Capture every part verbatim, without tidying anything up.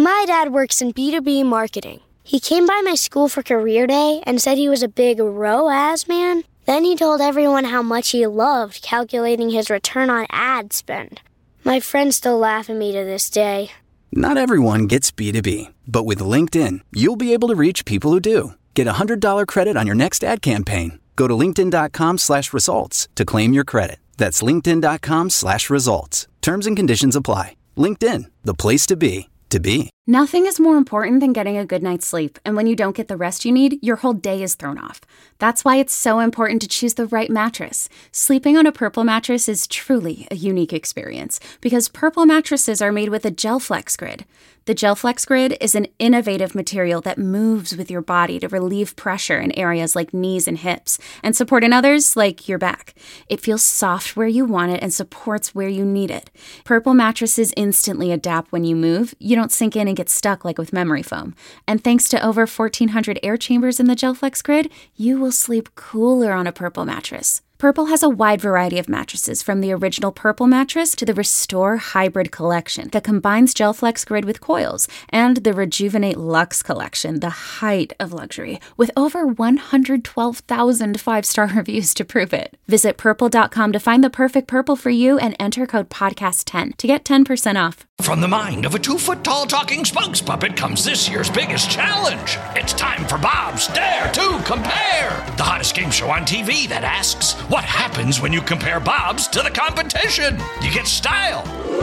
My dad works in B two B marketing. He came by my school for career day and said he was a big R O A S man. Then he told everyone how much he loved calculating his return on ad spend. My friends still laugh at me to this day. Not everyone gets B two B, but with LinkedIn, you'll be able to reach people who do. Get a one hundred dollars credit on your next ad campaign. Go to linkedin.com slash results to claim your credit. That's linkedin.com slash results. Terms and conditions apply. LinkedIn, the place to be, to be. Nothing is more important than getting a good night's sleep, and when you don't get the rest you need, your whole day is thrown off. That's why it's so important to choose the right mattress. Sleeping on a Purple mattress is truly a unique experience, because Purple mattresses are made with a GelFlex Grid. The GelFlex Grid is an innovative material that moves with your body to relieve pressure in areas like knees and hips, and support in others like your back. It feels soft where you want it and supports where you need it. Purple mattresses instantly adapt when you move. You don't sink in and get stuck like with memory foam. And thanks to over fourteen hundred air chambers in the GelFlex Grid, you will sleep cooler on a Purple mattress. Purple has a wide variety of mattresses, from the original Purple mattress to the Restore Hybrid collection that combines GelFlex Grid with coils, and the Rejuvenate Luxe collection, the height of luxury, with over one hundred twelve thousand five-star reviews to prove it. Visit purple dot com to find the perfect Purple for you and enter code podcast ten to get ten percent off. From the mind of a two-foot-tall talking spokes puppet comes this year's biggest challenge. It's time for Bob's Dare to Compare, the hottest game show on T V that asks, what happens when you compare Bob's to the competition? You get style.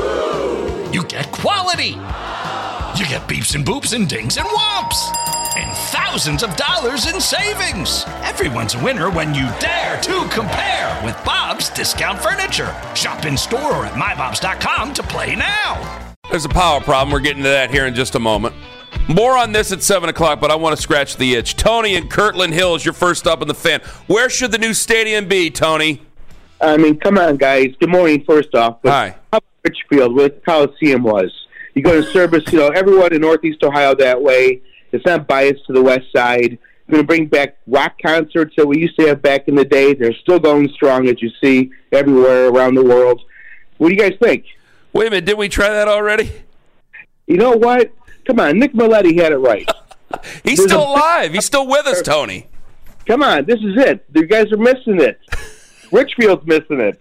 You get quality. You get beeps and boops and dings and whomps. And thousands of dollars in savings. Everyone's a winner when you dare to compare with Bob's Discount Furniture. Shop in store or at my bobs dot com to play now. There's a power problem. We're getting to that here in just a moment. More on this at seven o'clock, but I want to scratch the itch. Tony in Kirtland Hills, you're first up in the Fan. Where should the new stadium be, Tony? I mean, come on, guys. Good morning, first off. But Hi. How about Richfield, where the Coliseum was? You go to service, you know, everyone in Northeast Ohio that way. It's not biased to the west side. We're going to bring back rock concerts that we used to have back in the day. They're still going strong, as you see, everywhere around the world. What do you guys think? Wait a minute. Didn't we try that already? You know what? Come on. Nick Milletti had it right. He's There's still a- alive. He's still with us, Tony. Come on. This is it. You guys are missing it. Richfield's missing it.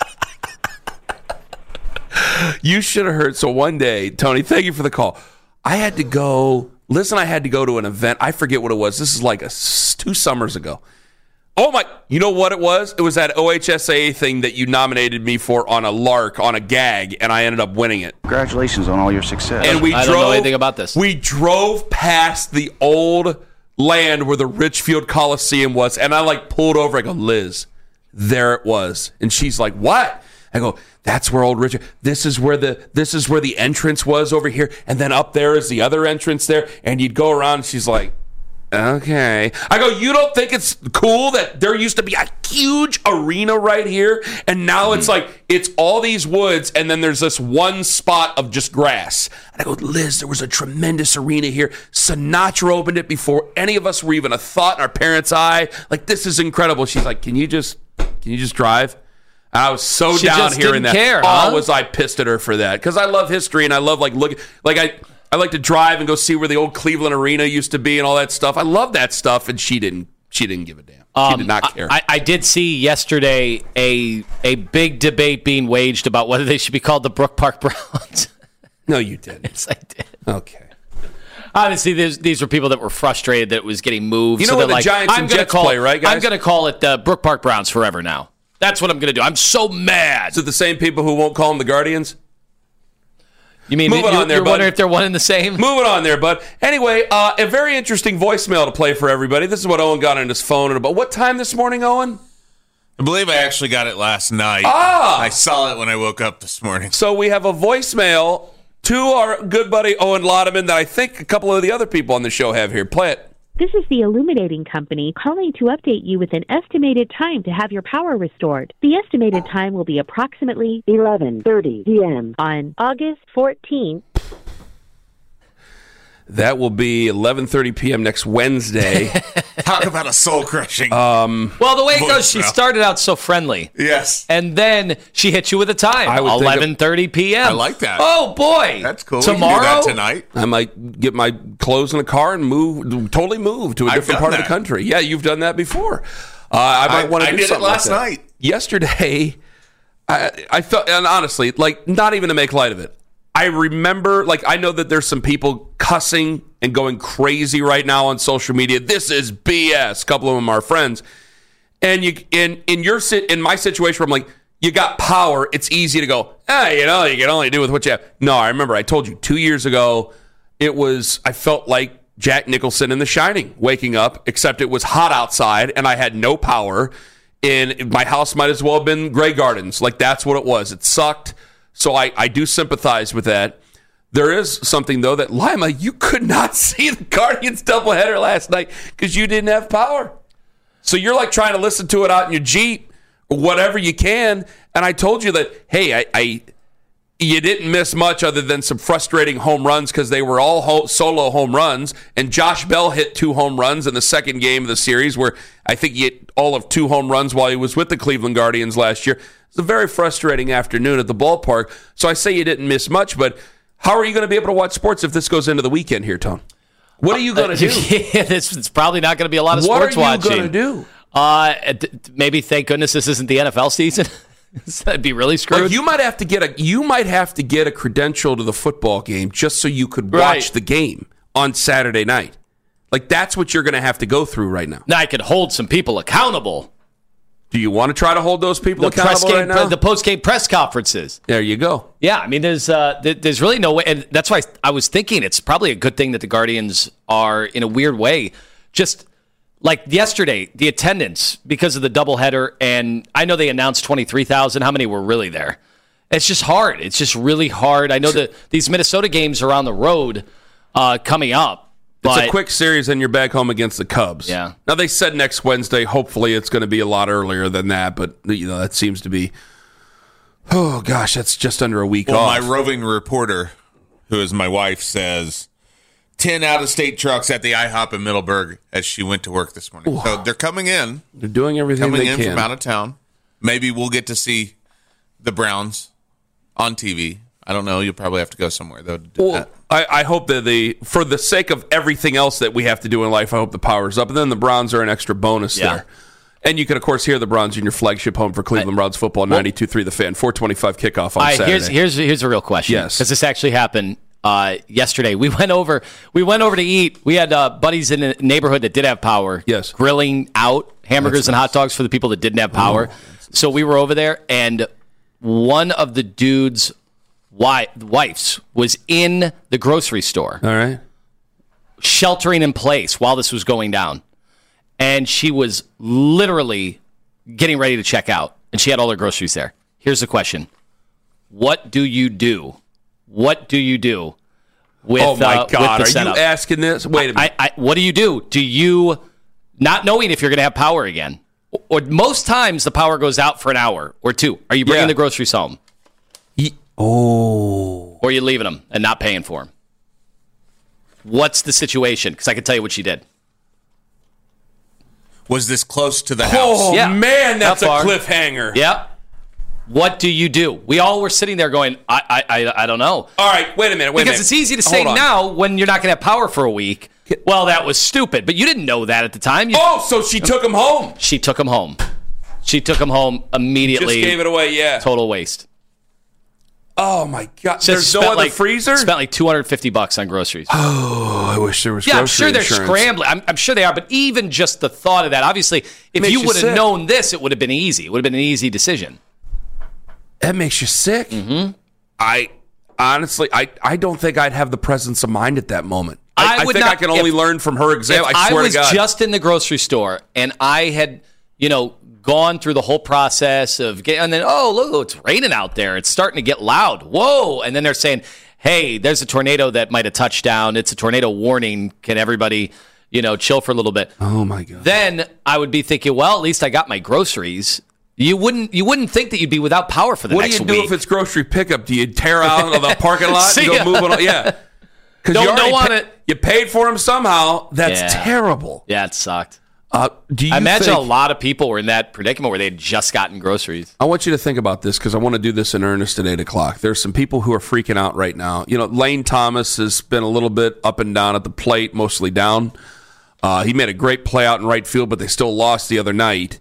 You should have heard. So one day, Tony, thank you for the call. I had to go. Listen, I had to go to an event. I forget what it was. This is like a, two summers ago. Oh, my. You know what it was? It was that O H S A A thing that you nominated me for on a lark, on a gag, and I ended up winning it. Congratulations on all your success. And we I drove, don't know anything about this. We drove past the old land where the Richfield Coliseum was, and I, like, pulled over. I go, Liz, there it was. And she's like, what? I go, that's where old Richard, this is where the this is where the entrance was over here, and then up there is the other entrance there, and you'd go around, and she's like, okay. I go, you don't think it's cool that there used to be a huge arena right here, and now it's like, it's all these woods, and then there's this one spot of just grass. And I go, Liz, there was a tremendous arena here. Sinatra opened it before any of us were even a thought in our parents' eye. Like, this is incredible. She's like, can you just, can you just drive? I was so She down just hearing didn't that. care, oh, huh? was I pissed at her for that? Because I love history, and I love, like, look, like, I, I like to drive and go see where the old Cleveland Arena used to be and all that stuff. I love that stuff, and she didn't. She didn't give a damn. She Um, did not care. I, I did see yesterday a a big debate being waged about whether they should be called the Brook Park Browns. No, you didn't. Yes, I did. Okay. Obviously, these, these were people that were frustrated that it was getting moved. You know so where they're the like, Giants I'm and gonna Jets call, play, right, guys? I'm going to call it uh, Brook Park Browns forever now. That's what I'm going to do. I'm so mad. Is it the same people who won't call them the Guardians? You mean Moving you're, on there, you're bud. wondering if they're one and the same? Moving on there, bud. Anyway, uh, a very interesting voicemail to play for everybody. This is what Owen got on his phone at about what time this morning, Owen? I believe I actually got it last night. Ah! I saw it when I woke up this morning. So we have a voicemail to our good buddy Owen Lodeman that I think a couple of the other people on the show have here. Play it. This is the Illuminating Company calling to update you with an estimated time to have your power restored. The estimated time will be approximately eleven thirty p.m. on August fourteenth. That will be eleven thirty p.m. next Wednesday. Talk about a soul crushing. Um, well, the way it goes, she started out so friendly. Yes. And then she hit you with a time. eleven thirty p.m. I like that. Oh, boy. That's cool. Tomorrow? You can do that tonight. I might get my clothes in a car and move, totally move to a I've different done part of that. the country. Yeah, you've done that before. Uh, I might I- want to I do did it something last like that. night. Yesterday, I, I felt, and honestly, like, not even to make light of it, I remember, like, I know that there's some people cussing and going crazy right now on social media. This is B S. A couple of them are friends. And you, in in your sit in my situation where I'm like, you got power, it's easy to go, hey, you know, you can only do with what you have. No, I remember I told you two years ago, it was, I felt like Jack Nicholson in The Shining, waking up, except it was hot outside and I had no power. And my house might as well have been Grey Gardens. Like, that's what it was. It sucked. So I, I do sympathize with that. There is something, though, that Lima, you could not see the Guardians doubleheader last night because you didn't have power. So you're like trying to listen to it out in your Jeep or whatever you can. And I told you that, hey, I, I you didn't miss much other than some frustrating home runs because they were all ho- solo home runs. And Josh Bell hit two home runs in the second game of the series where I think he hit all of two home runs while he was with the Cleveland Guardians last year. It's a very frustrating afternoon at the ballpark. So I say you didn't miss much, but how are you going to be able to watch sports if this goes into the weekend here, Tone? What are you going to Uh, do? yeah, this, it's probably not going to be a lot of What sports are you watching. going to do? Uh, d- maybe thank goodness this isn't the N F L season. That'd be really screwed. Like you might have to get a you might have to get a credential to the football game just so you could watch Right. the game on Saturday night. Like that's what you're going to have to go through right now. Now I could hold some people accountable. Do you want to try to hold those people The press accountable game, right now? the post game press conferences. There you go. Yeah, I mean, there's uh, th- there's really no way, and that's why I was thinking it's probably a good thing that the Guardians are in a weird way just. Like yesterday, the attendance, because of the doubleheader, and I know they announced twenty-three thousand. How many were really there? It's just hard. It's just really hard. I know that these Minnesota games are on the road uh, coming up. But It's a quick series, and you're back home against the Cubs. Yeah. Now, they said next Wednesday. Hopefully, it's going to be a lot earlier than that, but you know that seems to be, oh, gosh, that's just under a week Well, off. my roving reporter, who is my wife, says ten out-of-state trucks at the IHOP in Middleburg as she went to work this morning. Ooh. So they're coming in. They're doing everything coming they in can. from out of town. Maybe we'll get to see the Browns on T V. I don't know. You'll probably have to go somewhere, though, to do Well, that. I, I hope that the for the sake of everything else that we have to do in life, I hope the power's up. And then the Browns are an extra bonus Yeah. there. And you can, of course, hear the Browns in your flagship home for Cleveland Browns football, ninety-two point three The Fan, four twenty-five kickoff on I, Saturday. here's here's here's a real question. Yes. because this actually happened uh, yesterday. We went over we went over to eat. We had uh, buddies in a neighborhood that did have power. Yes. grilling out hamburgers That's and nice. hot dogs for the people that didn't have power. So we were over there, and one of the dudes' wi- wives was in the grocery store, All right. sheltering in place while this was going down. And she was literally getting ready to check out, and she had all her groceries there. Here's the question. What do you do? What do you do with, Oh, my uh, God. with the Are setup? you asking this? Wait a minute. I, I, what do you do? Do you, not knowing if you're going to have power again, or most times the power goes out for an hour or two, are you bringing Yeah. the groceries home? Ye- oh. Or are you leaving them and not paying for them? What's the situation? Because I can tell you what she did. Was this close to the house? Oh, Yeah. man, that's a Not far. cliffhanger. Yep. What do you do? We all were sitting there going, I I, I, I don't know. All right, wait a minute. Wait a Because minute. it's easy to say Hold on. now when you're not going to have power for a week. Well, that was stupid. But you didn't know that at the time. You, Oh, so she took him home. She took him home. She took him home immediately. Just gave it away, yeah. Total waste. Oh, my God. So There's spent no other like, freezer? Spent like two hundred fifty bucks on groceries. Oh, I wish there was Yeah, I'm grocery sure they're insurance. scrambling. I'm, I'm sure they are. But even just the thought of that, obviously, if Makes you you would have sick. known this, it would have been easy. It would have been an easy decision. That makes you sick. Mm-hmm. I honestly, I, I don't think I'd have the presence of mind at that moment. I, I I would think not- I can only if- learn from her example. If I swear was to God. just in the grocery store and I had, you know, gone through the whole process of getting, and then, oh, look, it's raining out there. It's starting to get loud. Whoa. And then they're saying, hey, there's a tornado that might have touched down. It's a tornado warning. Can everybody, you know, chill for a little bit? Oh, my God. Then I would be thinking, well, at least I got my groceries. You wouldn't you wouldn't think that you'd be without power for the What do next you week. do if it's grocery pickup? Do you tear out of the parking lot See and ya. go moving on? Yeah. Because Don't you already know on pa- it. You paid for him somehow. That's Yeah. terrible. Yeah, it sucked. Uh, do you I imagine think, a lot of people were in that predicament where they had just gotten groceries. I want you to think about this because I want to do this in earnest at eight o'clock. There's some people who are freaking out right now. You know, Lane Thomas has been a little bit up and down at the plate, mostly down. Uh, he made a great play out in right field, but they still lost the other night.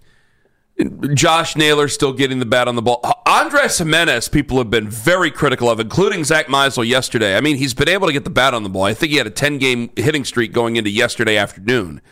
Josh Naylor still getting the bat on the ball. Andres Jimenez, people have been very critical of, including Zach Meisel yesterday. I mean, he's been able to get the bat on the ball. I think he had a ten-game hitting streak going into yesterday afternoon.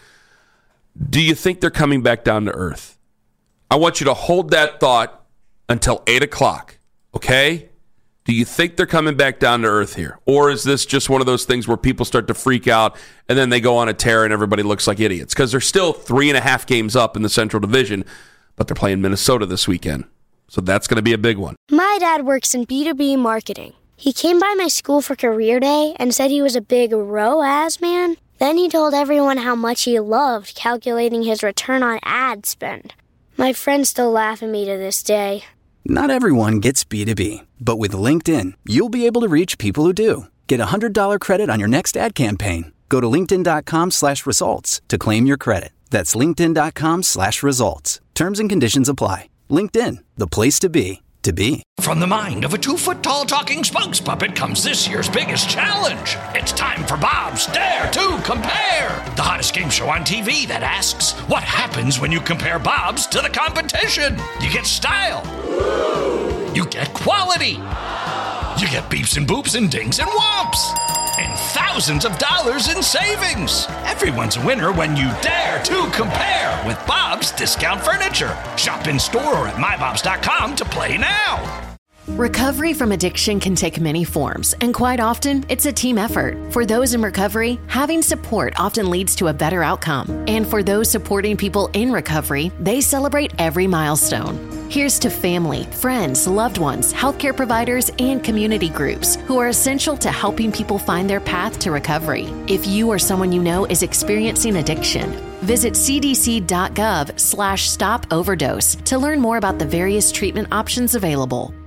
Do you think they're coming back down to earth? I want you to hold that thought until eight o'clock, okay? Do you think they're coming back down to earth here? Or is this just one of those things where people start to freak out and then they go on a tear and everybody looks like idiots? Because they're still three and a half games up in the Central Division, but they're playing Minnesota this weekend. So that's going to be a big one. My dad works in B two B marketing. He came by my school for career day and said he was a big R O A S man. Then he told everyone how much he loved calculating his return on ad spend. My friends still laugh at me to this day. Not everyone gets B two B, but with LinkedIn, you'll be able to reach people who do. Get a one hundred dollars credit on your next ad campaign. Go to linkedin.com slash results to claim your credit. That's linkedin.com slash results. Terms and conditions apply. LinkedIn, the place to be, to be. From the mind of a two-foot-tall talking spokes puppet comes this year's biggest challenge. It's time for Bob's Dare to Compare, the hottest game show on T V that asks, what happens when you compare Bob's to the competition? You get style. You get quality. You get beeps and boops and dings and whomps. And thousands of dollars in savings. Everyone's a winner when you dare to compare with Bob's Discount Furniture. Shop in store or at my bobs dot com to play now. Recovery from addiction can take many forms, and quite often, it's a team effort. For those in recovery, having support often leads to a better outcome. And for those supporting people in recovery, they celebrate every milestone. Here's to family, friends, loved ones, healthcare providers, and community groups who are essential to helping people find their path to recovery. If you or someone you know is experiencing addiction, visit cdc.gov slash stop overdose to learn more about the various treatment options available.